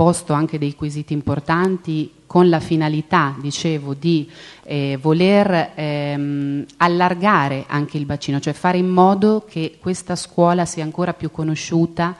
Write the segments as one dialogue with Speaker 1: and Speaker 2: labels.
Speaker 1: posto anche dei quesiti importanti con la finalità, dicevo, di voler allargare anche il bacino, cioè fare in modo che questa scuola sia ancora più conosciuta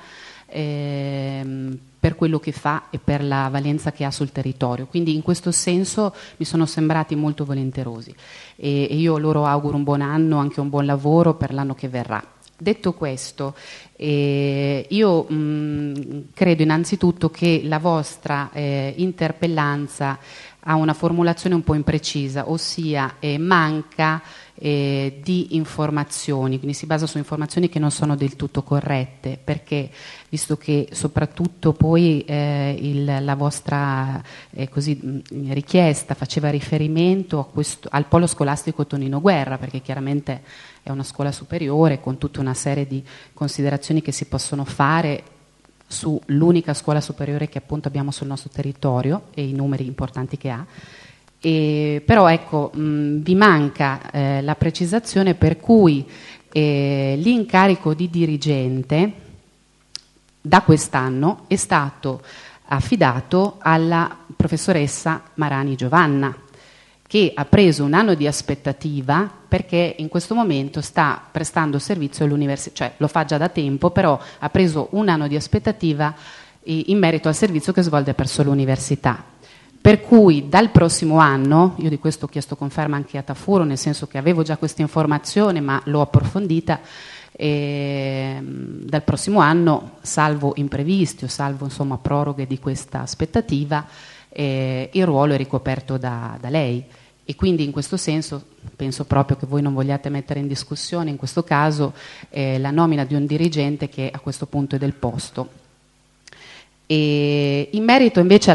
Speaker 1: per quello che fa e per la valenza che ha sul territorio. Quindi in questo senso mi sono sembrati molto volenterosi e io loro auguro un buon anno, anche un buon lavoro per l'anno che verrà. Detto questo, io credo innanzitutto che la vostra interpellanza ha una formulazione un po' imprecisa, ossia manca di informazioni, quindi si basa su informazioni che non sono del tutto corrette, perché visto che soprattutto poi la vostra richiesta faceva riferimento al polo scolastico Tonino Guerra, perché chiaramente è una scuola superiore con tutta una serie di considerazioni che si possono fare sull'unica scuola superiore che appunto abbiamo sul nostro territorio e i numeri importanti che ha. Però ecco, vi manca la precisazione per cui l'incarico di dirigente da quest'anno è stato affidato alla professoressa Marani Giovanna, che ha preso un anno di aspettativa perché in questo momento sta prestando servizio all'università, cioè lo fa già da tempo, però ha preso un anno di aspettativa in merito al servizio che svolge presso l'università. Per cui dal prossimo anno, io di questo ho chiesto conferma anche a Tafuro, nel senso che avevo già questa informazione ma l'ho approfondita, dal prossimo anno, salvo imprevisti o salvo insomma proroghe di questa aspettativa, il ruolo è ricoperto da lei. E quindi in questo senso penso proprio che voi non vogliate mettere in discussione in questo caso la nomina di un dirigente che a questo punto è del posto. E in merito invece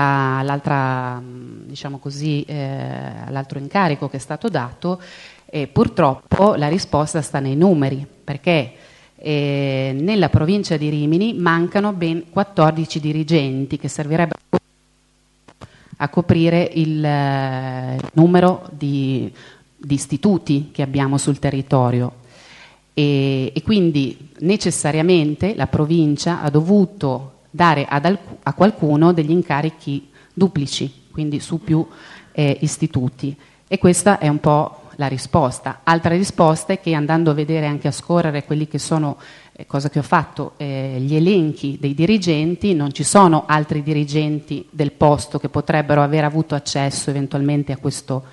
Speaker 1: diciamo così, all'altro incarico che è stato dato, purtroppo la risposta sta nei numeri, perché nella provincia di Rimini mancano ben 14 dirigenti che servirebbero a coprire il numero di istituti che abbiamo sul territorio e quindi necessariamente la provincia ha dovuto dare a qualcuno degli incarichi duplici, quindi su più istituti, e questa è un po' la risposta. Altra risposta è che andando a vedere anche a scorrere quelli che sono, cosa che ho fatto, gli elenchi dei dirigenti, non ci sono altri dirigenti del posto che potrebbero aver avuto accesso eventualmente a questa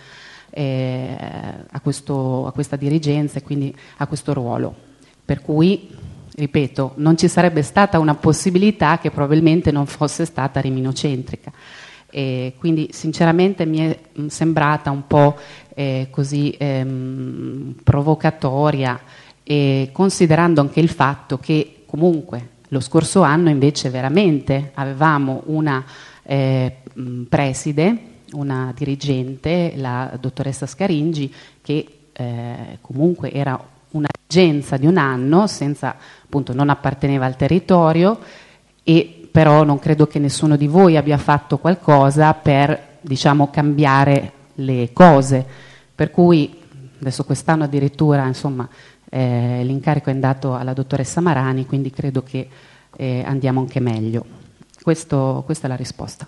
Speaker 1: dirigenza e quindi a questo ruolo. Per cui, ripeto, non ci sarebbe stata una possibilità che probabilmente non fosse stata riminocentrica. Quindi sinceramente mi è sembrata un po' così provocatoria, considerando anche il fatto che comunque lo scorso anno invece veramente avevamo una preside, una dirigente, la dottoressa Scaringi, che comunque era una reggenza di un anno, senza, appunto, non apparteneva al territorio, e però non credo che nessuno di voi abbia fatto qualcosa per, diciamo, cambiare le cose, per cui adesso quest'anno addirittura insomma l'incarico è andato alla dottoressa Marani, quindi credo che andiamo anche meglio. Questa è la risposta.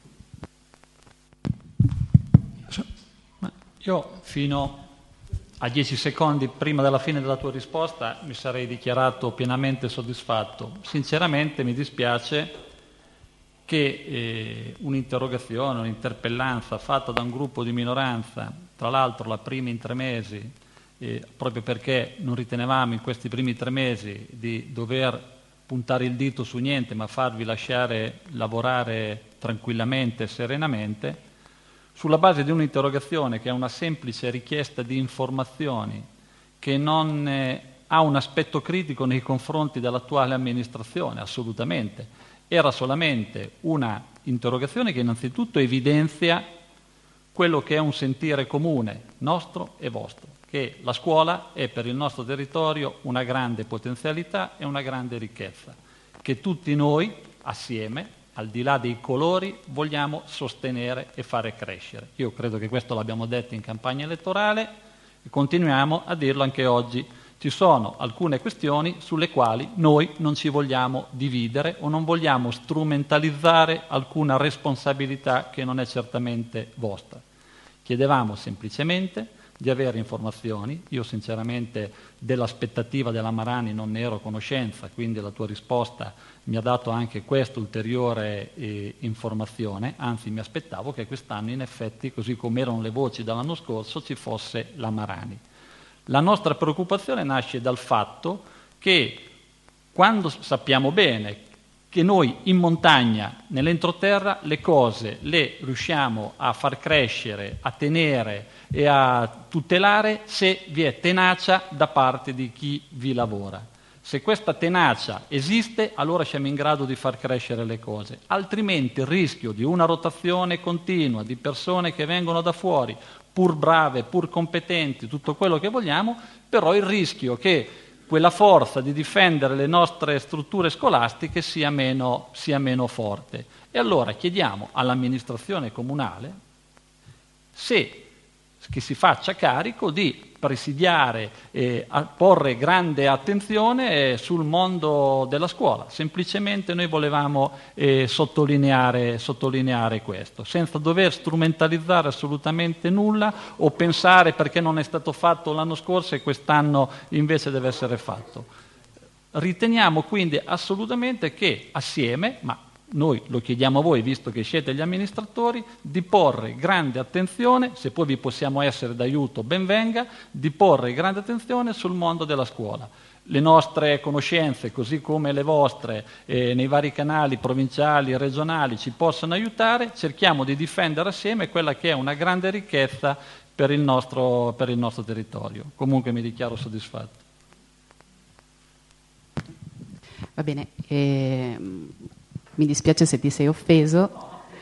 Speaker 2: Io fino a 10 secondi prima della fine della tua risposta mi sarei dichiarato pienamente soddisfatto. Sinceramente mi dispiace che un'interrogazione, un'interpellanza fatta da un gruppo di minoranza, tra l'altro la prima in 3 mesi, proprio perché non ritenevamo in questi primi 3 mesi di dover puntare il dito su niente, ma farvi lasciare lavorare tranquillamente e serenamente, sulla base di un'interrogazione che è una semplice richiesta di informazioni, che non ha un aspetto critico nei confronti dell'attuale amministrazione, assolutamente. Era solamente una interrogazione che innanzitutto evidenzia quello che è un sentire comune, nostro e vostro, che la scuola è per il nostro territorio una grande potenzialità e una grande ricchezza, che tutti noi, assieme, al di là dei colori, vogliamo sostenere e fare crescere. Io credo che questo l'abbiamo detto in campagna elettorale e continuiamo a dirlo anche oggi. Ci sono alcune questioni sulle quali noi non ci vogliamo dividere o non vogliamo strumentalizzare alcuna responsabilità che non è certamente vostra. Chiedevamo semplicemente di avere informazioni. Io sinceramente dell'aspettativa della Marani non ne ero a conoscenza, quindi la tua risposta mi ha dato anche questa ulteriore informazione, anzi mi aspettavo che quest'anno in effetti, così come erano le voci dall'anno scorso, ci fosse la Marani. La nostra preoccupazione nasce dal fatto che quando sappiamo bene che noi in montagna, nell'entroterra, le cose le riusciamo a far crescere, a tenere e a tutelare se vi è tenacia da parte di chi vi lavora. Se questa tenacia esiste, allora siamo in grado di far crescere le cose. Altrimenti il rischio di una rotazione continua di persone che vengono da fuori, pur brave, pur competenti, tutto quello che vogliamo, però il rischio che quella forza di difendere le nostre strutture scolastiche sia meno forte. E allora chiediamo all'amministrazione comunale che si faccia carico di presidiare e porre grande attenzione sul mondo della scuola. Semplicemente noi volevamo sottolineare questo, senza dover strumentalizzare assolutamente nulla o pensare perché non è stato fatto l'anno scorso e quest'anno invece deve essere fatto. Riteniamo quindi assolutamente che assieme, ma noi lo chiediamo a voi, visto che siete gli amministratori, di porre grande attenzione, se poi vi possiamo essere d'aiuto ben venga, di porre grande attenzione sul mondo della scuola. Le nostre conoscenze, così come le vostre, nei vari canali provinciali e regionali ci possono aiutare, cerchiamo di difendere assieme quella che è una grande ricchezza per il nostro territorio. Comunque mi dichiaro soddisfatto.
Speaker 1: Va bene. Mi dispiace se ti sei offeso,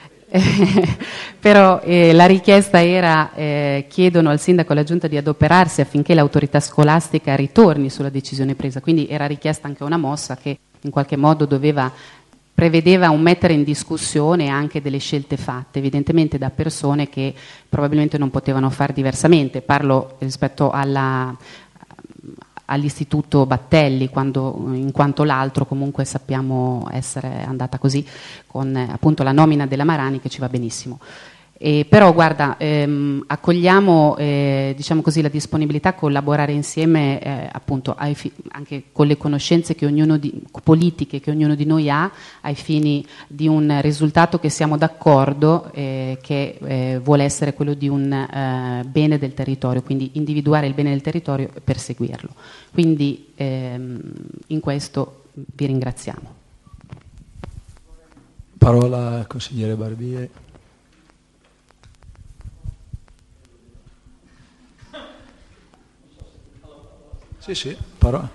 Speaker 1: però la richiesta era, chiedono al sindaco e alla giunta di adoperarsi affinché l'autorità scolastica ritorni sulla decisione presa, quindi era richiesta anche una mossa che in qualche modo prevedeva un mettere in discussione anche delle scelte fatte, evidentemente da persone che probabilmente non potevano far diversamente. Parlo rispetto all'istituto Battelli, in quanto l'altro comunque sappiamo essere andata così, con appunto la nomina della Marani, che ci va benissimo. Però guarda, accogliamo diciamo così, la disponibilità a collaborare insieme appunto anche con le conoscenze politiche che ognuno di noi ha, ai fini di un risultato che siamo d'accordo, che vuole essere quello di un bene del territorio, quindi individuare il bene del territorio e perseguirlo. Quindi in questo vi ringraziamo.
Speaker 3: Parola al consigliere Barbieri. Sì, parola.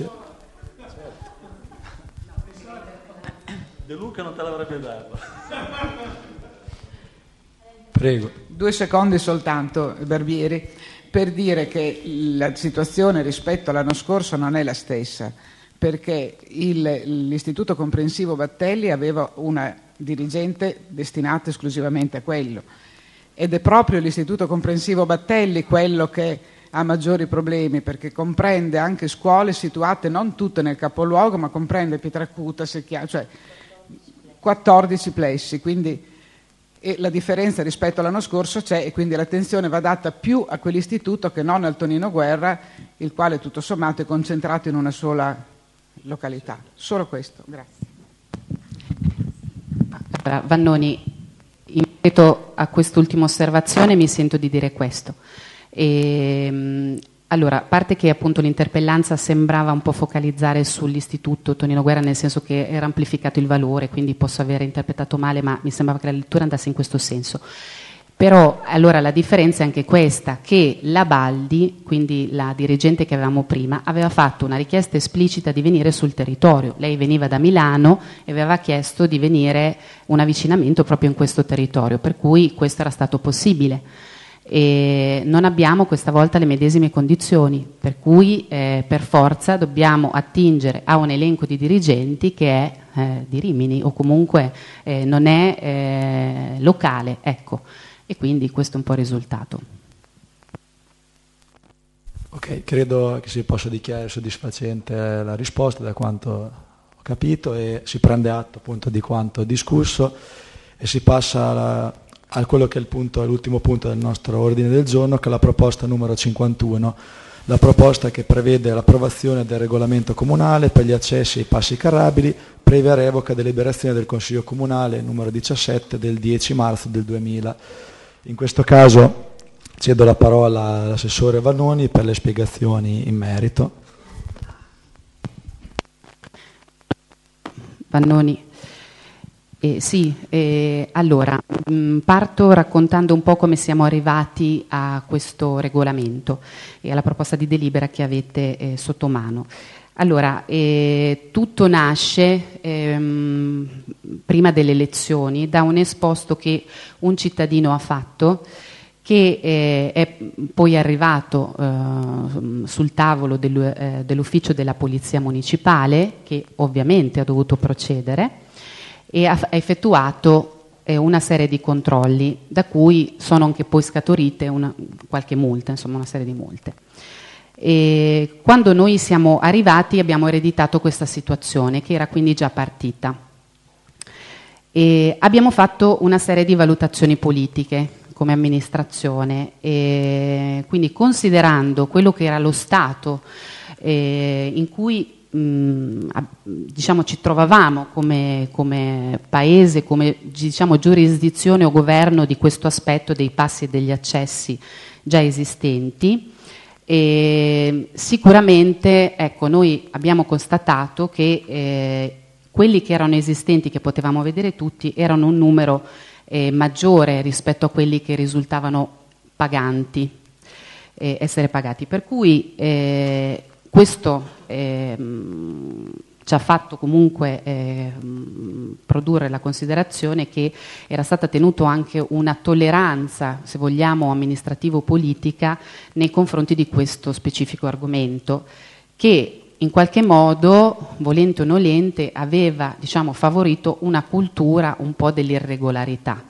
Speaker 2: De Luca non te l'avrebbe dato.
Speaker 3: Prego.
Speaker 4: 2 secondi soltanto, Barbieri, per dire che la situazione rispetto all'anno scorso non è la stessa, perché l'istituto comprensivo Battelli aveva una dirigente destinata esclusivamente a quello, ed è proprio l'istituto comprensivo Battelli quello che ha maggiori problemi, perché comprende anche scuole situate non tutte nel capoluogo, ma comprende Pietracuta, cioè 14 plessi, quindi la differenza rispetto all'anno scorso c'è, e quindi l'attenzione va data più a quell'istituto che non al Tonino Guerra, il quale tutto sommato è concentrato in una sola località. Solo questo, grazie.
Speaker 1: Vannoni, in merito a quest'ultima osservazione mi sento di dire questo. Allora, a parte che appunto l'interpellanza sembrava un po' focalizzare sull'istituto Tonino Guerra, nel senso che era amplificato il valore, quindi posso aver interpretato male, ma mi sembrava che la lettura andasse in questo senso. Però allora la differenza è anche questa, che la Baldi, quindi la dirigente che avevamo prima, aveva fatto una richiesta esplicita di venire sul territorio. Lei veniva da Milano e aveva chiesto di venire un avvicinamento proprio in questo territorio, per cui questo era stato possibile. E non abbiamo questa volta le medesime condizioni, per cui per forza dobbiamo attingere a un elenco di dirigenti che è di Rimini o comunque non è locale, ecco, e quindi questo è un po' il risultato.
Speaker 3: Ok, credo che si possa dichiarare soddisfacente la risposta da quanto ho capito, e si prende atto appunto di quanto discusso e si passa a quello che è l'ultimo punto del nostro ordine del giorno, che è la proposta numero 51, la proposta che prevede l'approvazione del regolamento comunale per gli accessi ai passi carrabili, previa revoca deliberazione del Consiglio Comunale numero 17 del 10 marzo del 2000. In questo caso cedo la parola all'assessore Vannoni per le spiegazioni in merito.
Speaker 1: Vannoni. Allora, parto raccontando un po' come siamo arrivati a questo regolamento e alla proposta di delibera che avete sotto mano. Allora, tutto nasce prima delle elezioni da un esposto che un cittadino ha fatto, che è poi arrivato sul tavolo dell'ufficio della Polizia Municipale, che ovviamente ha dovuto procedere, e ha effettuato una serie di controlli, da cui sono anche poi scaturite qualche multa, insomma una serie di multe. E quando noi siamo arrivati abbiamo ereditato questa situazione, che era quindi già partita. E abbiamo fatto una serie di valutazioni politiche come amministrazione, e quindi considerando quello che era lo stato in cui diciamo ci trovavamo come paese, come diciamo giurisdizione o governo di questo aspetto dei passi e degli accessi già esistenti, e sicuramente ecco, noi abbiamo constatato che quelli che erano esistenti, che potevamo vedere tutti, erano un numero maggiore rispetto a quelli che risultavano paganti, essere pagati, per cui questo ci ha fatto comunque produrre la considerazione che era stata tenuta anche una tolleranza, se vogliamo, amministrativo-politica nei confronti di questo specifico argomento, che in qualche modo, volente o nolente, aveva diciamo, favorito una cultura un po' dell'irregolarità.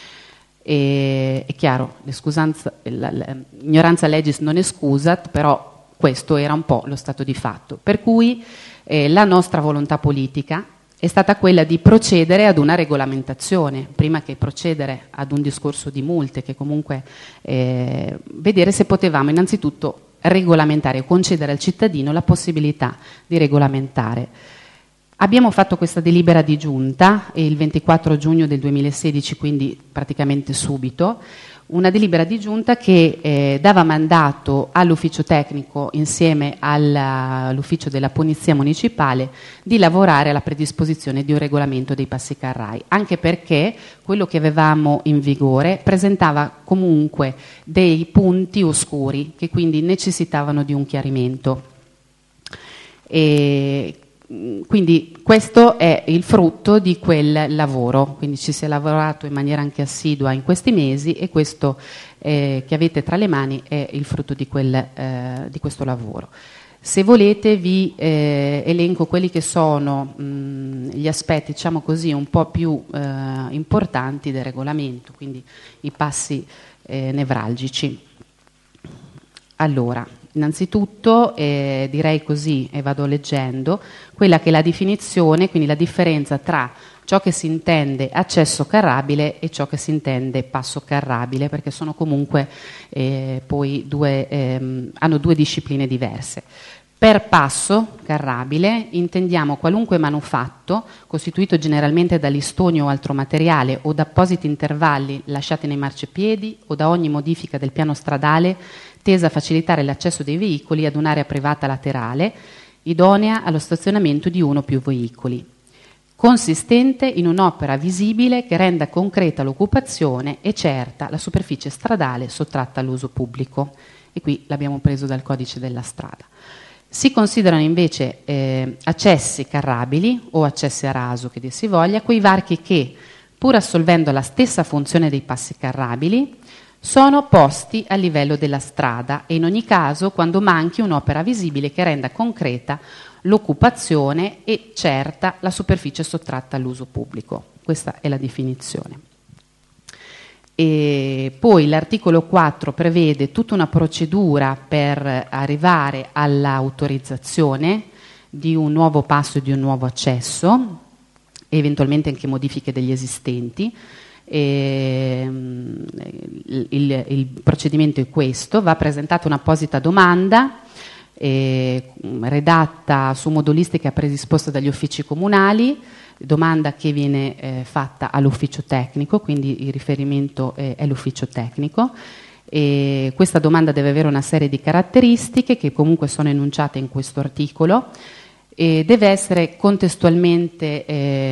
Speaker 1: È chiaro, l'ignoranza legis non excusat, però questo era un po' lo stato di fatto, per cui la nostra volontà politica è stata quella di procedere ad una regolamentazione, prima che procedere ad un discorso di multe, che comunque vedere se potevamo innanzitutto regolamentare o concedere al cittadino la possibilità di regolamentare. Abbiamo fatto questa delibera di giunta il 24 giugno del 2016, quindi praticamente subito, una delibera di giunta che dava mandato all'ufficio tecnico insieme all'ufficio della Polizia Municipale di lavorare alla predisposizione di un regolamento dei passi carrai, anche perché quello che avevamo in vigore presentava comunque dei punti oscuri che quindi necessitavano di un chiarimento. Quindi questo è il frutto di quel lavoro, quindi ci si è lavorato in maniera anche assidua in questi mesi, e questo che avete tra le mani è il frutto di questo lavoro. Se volete vi elenco quelli che sono gli aspetti, diciamo così, un po' più importanti del regolamento, quindi i passi nevralgici. Allora, innanzitutto direi così, e vado leggendo, quella che è la definizione, quindi la differenza tra ciò che si intende accesso carrabile e ciò che si intende passo carrabile, perché sono comunque poi hanno due discipline diverse. Per passo carrabile intendiamo qualunque manufatto costituito generalmente da listoni o altro materiale o da appositi intervalli lasciati nei marciapiedi o da ogni modifica del piano stradale tesa a facilitare l'accesso dei veicoli ad un'area privata laterale idonea allo stazionamento di uno o più veicoli, consistente in un'opera visibile che renda concreta l'occupazione e certa la superficie stradale sottratta all'uso pubblico. E qui l'abbiamo preso dal codice della strada. Si considerano invece accessi carrabili o accessi a raso, che dir si voglia, quei varchi che, pur assolvendo la stessa funzione dei passi carrabili, sono posti a livello della strada e in ogni caso quando manchi un'opera visibile che renda concreta l'occupazione e certa la superficie sottratta all'uso pubblico. Questa è la definizione. E poi l'articolo 4 prevede tutta una procedura per arrivare all'autorizzazione di un nuovo passo e di un nuovo accesso, eventualmente anche modifiche degli esistenti. Il procedimento è questo: va presentata un'apposita domanda redatta su modulistica predisposta dagli uffici comunali, domanda che viene fatta all'ufficio tecnico, quindi il riferimento è l'ufficio tecnico. E questa domanda deve avere una serie di caratteristiche che comunque sono enunciate in questo articolo, e deve essere contestualmente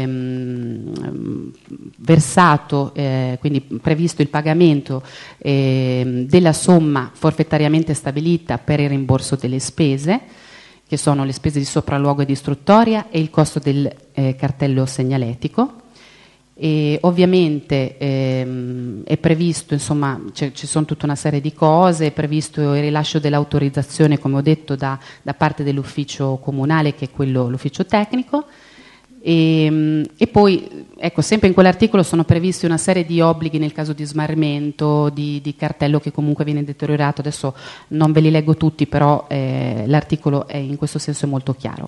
Speaker 1: versato, quindi previsto il pagamento della somma forfettariamente stabilita per il rimborso delle spese, che sono le spese di sopralluogo e di istruttoria e il costo del cartello segnaletico. E ovviamente è previsto, insomma, ci sono tutta una serie di cose, è previsto il rilascio dell'autorizzazione, come ho detto, da parte dell'ufficio comunale, che è quello, l'ufficio tecnico, e poi, ecco, sempre in quell'articolo sono previsti una serie di obblighi nel caso di smarrimento, di cartello che comunque viene deteriorato. Adesso non ve li leggo tutti, però l'articolo è, in questo senso, è molto chiaro.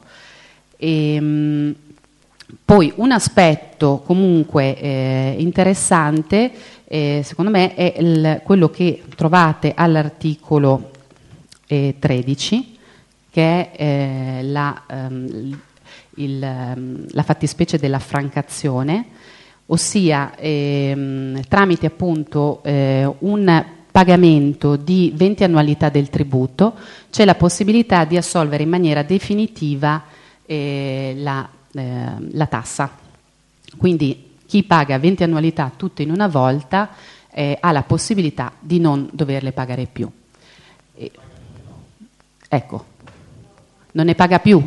Speaker 1: Poi un aspetto comunque interessante, secondo me, è quello che trovate all'articolo 13, che è la fattispecie dell'affrancazione, ossia tramite appunto un pagamento di 20 annualità del tributo c'è la possibilità di assolvere in maniera definitiva la tassa. Quindi chi paga 20 annualità tutte in una volta ha la possibilità di non doverle pagare più. Ecco, non ne paga più.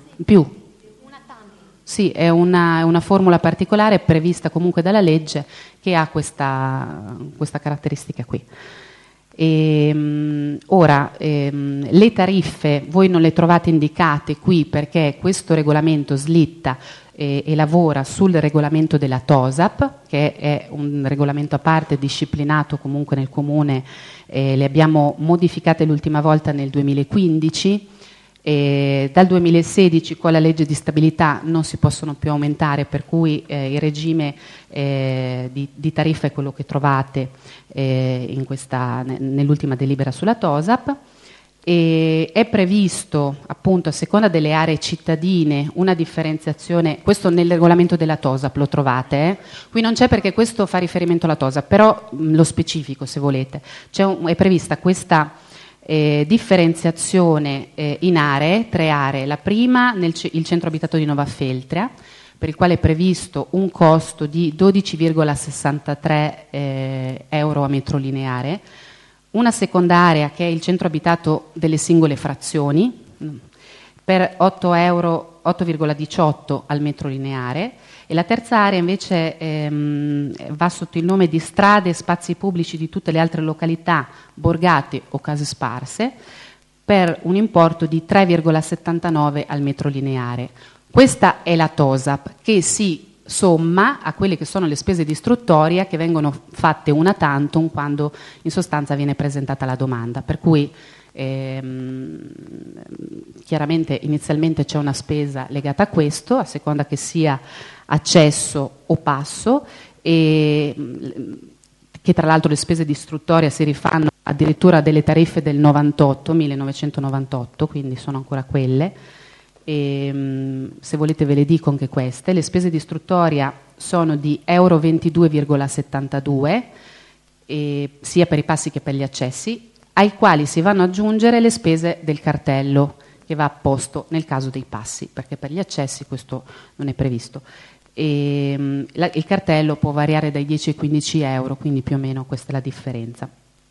Speaker 1: Sì, è una formula particolare prevista comunque dalla legge, che ha questa caratteristica qui. Ora, le tariffe voi non le trovate indicate qui perché questo regolamento slitta e lavora sul regolamento della TOSAP, che è un regolamento a parte disciplinato comunque nel Comune. Le abbiamo modificate l'ultima volta nel 2015. Dal 2016 con la legge di stabilità non si possono più aumentare, per cui il regime di tariffa è quello che trovate nell'ultima delibera sulla TOSAP. È previsto appunto, a seconda delle aree cittadine, una differenziazione. Questo nel regolamento della TOSAP lo trovate, qui non c'è perché questo fa riferimento alla TOSAP, però lo specifico se volete. È prevista questa differenziazione in aree, 3 aree. La prima, il centro abitato di Nova Feltria, per il quale è previsto un costo di 12,63 euro a metro lineare. Una seconda area, che è il centro abitato delle singole frazioni, per 8,18 al metro lineare. E la terza area invece va sotto il nome di strade e spazi pubblici di tutte le altre località, borgate o case sparse, per un importo di 3,79 al metro lineare. Questa è la TOSAP, che si somma a quelle che sono le spese di istruttoria che vengono fatte una tantum quando in sostanza viene presentata la domanda, per cui chiaramente inizialmente c'è una spesa legata a questo, a seconda che sia accesso o passo, e che tra l'altro le spese di istruttoria si rifanno addirittura a delle tariffe del 1998, quindi sono ancora quelle. Se volete ve le dico anche queste. Le spese di istruttoria sono di euro 22,72 sia per i passi che per gli accessi, ai quali si vanno ad aggiungere le spese del cartello che va apposto nel caso dei passi, perché per gli accessi questo non è previsto. Il cartello può variare dai 10 ai 15 euro, quindi più o meno questa è la differenza.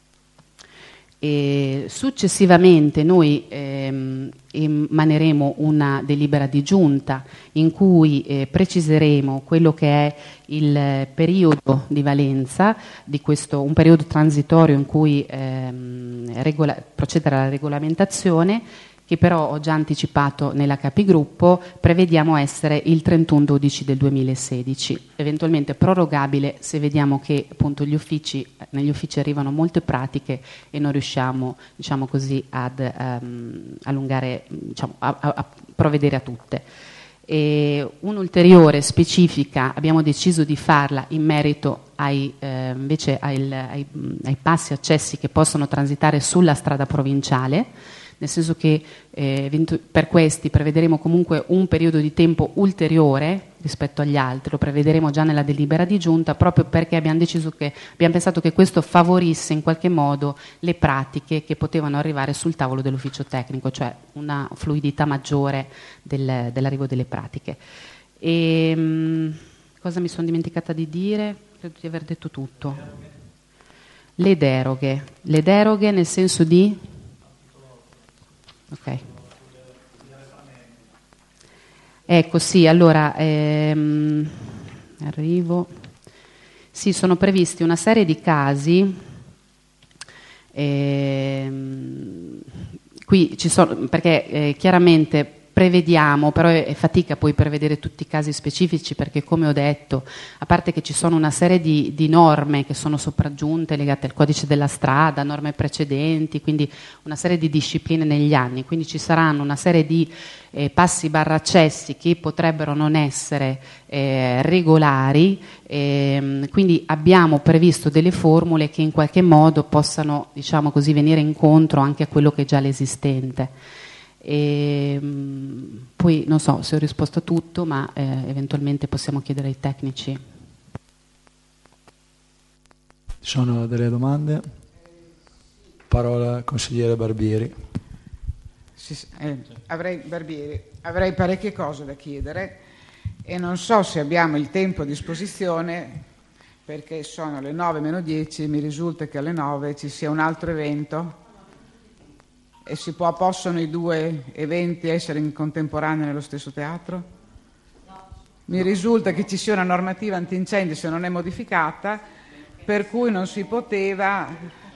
Speaker 1: Successivamente noi emaneremo una delibera di giunta in cui preciseremo quello che è il periodo di valenza di questo, un periodo transitorio in cui procedere alla regolamentazione, che però ho già anticipato nella capigruppo, prevediamo essere il 31/12 del 2016, eventualmente prorogabile se vediamo che appunto negli uffici arrivano molte pratiche e non riusciamo, diciamo così, ad allungare, diciamo, a provvedere a tutte. E un'ulteriore specifica abbiamo deciso di farla in merito invece ai passi accessi che possono transitare sulla strada provinciale, nel senso che per questi prevederemo comunque un periodo di tempo ulteriore rispetto agli altri, lo prevederemo già nella delibera di giunta, proprio perché abbiamo pensato che questo favorisse in qualche modo le pratiche che potevano arrivare sul tavolo dell'ufficio tecnico, cioè una fluidità maggiore dell'arrivo delle pratiche. Cosa mi sono dimenticata di dire? Credo di aver detto tutto. Le deroghe nel senso di... Ok. Ecco, sì, allora arrivo. Sì, sono previsti una serie di casi. Qui ci sono, perché chiaramente prevediamo, però è fatica poi prevedere tutti i casi specifici, perché come ho detto, a parte che ci sono una serie di norme che sono sopraggiunte legate al codice della strada, norme precedenti, quindi una serie di discipline negli anni, quindi ci saranno una serie di passi barra accessi che potrebbero non essere regolari, quindi abbiamo previsto delle formule che in qualche modo possano, diciamo così, venire incontro anche a quello che è già l'esistente. Poi non so se ho risposto a tutto, ma eventualmente possiamo chiedere ai tecnici.
Speaker 3: Ci sono delle domande? Parola al consigliere Barbieri.
Speaker 4: Avrei parecchie cose da chiedere e non so se abbiamo il tempo a disposizione, perché sono le 9:10 e mi risulta che alle 9 ci sia un altro evento. E possono i due eventi essere in contemporanea nello stesso teatro? Mi risulta che ci sia una normativa antincendi se non è modificata, per cui non si poteva...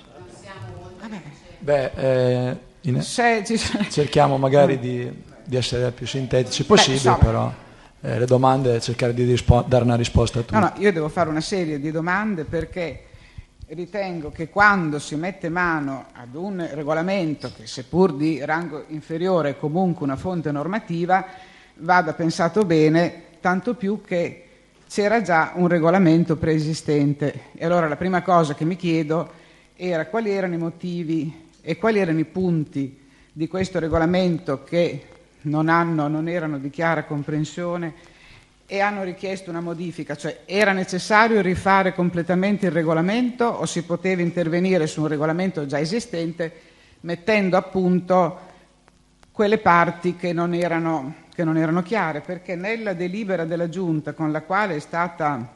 Speaker 3: Cerchiamo magari di essere più sintetici possibile, però le domande cercare di dare una risposta a tutti.
Speaker 4: No, io devo fare una serie di domande, perché ritengo che quando si mette mano ad un regolamento che, seppur di rango inferiore, è comunque una fonte normativa, vada pensato bene, tanto più che c'era già un regolamento preesistente. E allora la prima cosa che mi chiedo era quali erano i motivi e quali erano i punti di questo regolamento che non erano di chiara comprensione e hanno richiesto una modifica, cioè era necessario rifare completamente il regolamento o si poteva intervenire su un regolamento già esistente mettendo a punto quelle parti che non erano chiare, perché nella delibera della Giunta con la quale è stato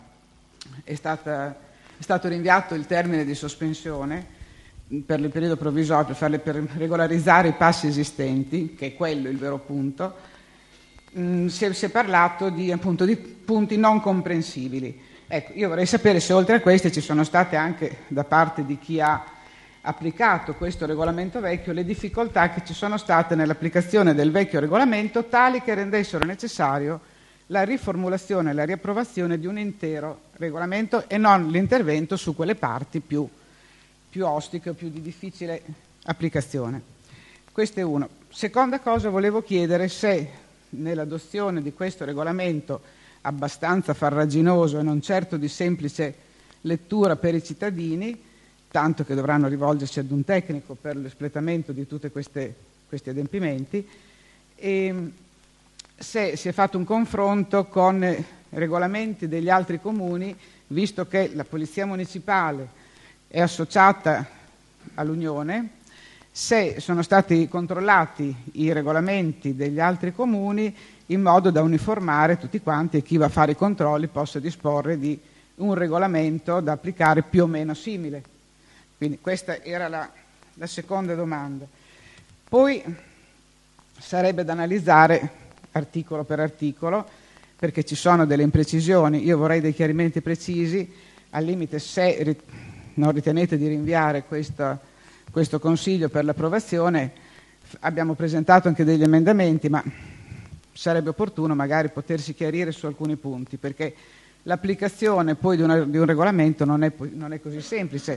Speaker 4: rinviato il termine di sospensione per il periodo provvisorio, per regolarizzare i passi esistenti, che è quello il vero punto, si è parlato appunto di punti non comprensibili. Ecco, io vorrei sapere se oltre a questi ci sono state anche da parte di chi ha applicato questo regolamento vecchio le difficoltà che ci sono state nell'applicazione del vecchio regolamento, tali che rendessero necessario la riformulazione e la riapprovazione di un intero regolamento e non l'intervento su quelle parti più ostiche o più di difficile applicazione. Questo è uno. Seconda cosa, volevo chiedere se nell'adozione di questo regolamento abbastanza farraginoso e non certo di semplice lettura per i cittadini, tanto che dovranno rivolgersi ad un tecnico per l'espletamento di tutti questi adempimenti, e se si è fatto un confronto con regolamenti degli altri comuni, visto che la Polizia Municipale è associata all'Unione, se sono stati controllati i regolamenti degli altri comuni in modo da uniformare tutti quanti e chi va a fare i controlli possa disporre di un regolamento da applicare più o meno simile. Quindi questa era la seconda domanda. Poi sarebbe da analizzare articolo per articolo, perché ci sono delle imprecisioni. Io vorrei dei chiarimenti precisi, al limite se non ritenete di rinviare questo Consiglio per l'approvazione, abbiamo presentato anche degli emendamenti, ma sarebbe opportuno magari potersi chiarire su alcuni punti, perché l'applicazione poi di un regolamento non è così semplice.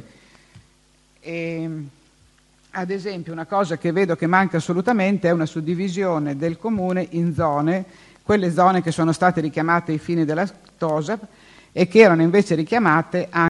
Speaker 4: Ad esempio, una cosa che vedo che manca assolutamente è una suddivisione del comune in zone, quelle zone che sono state richiamate ai fini della TOSAP e che erano invece richiamate anche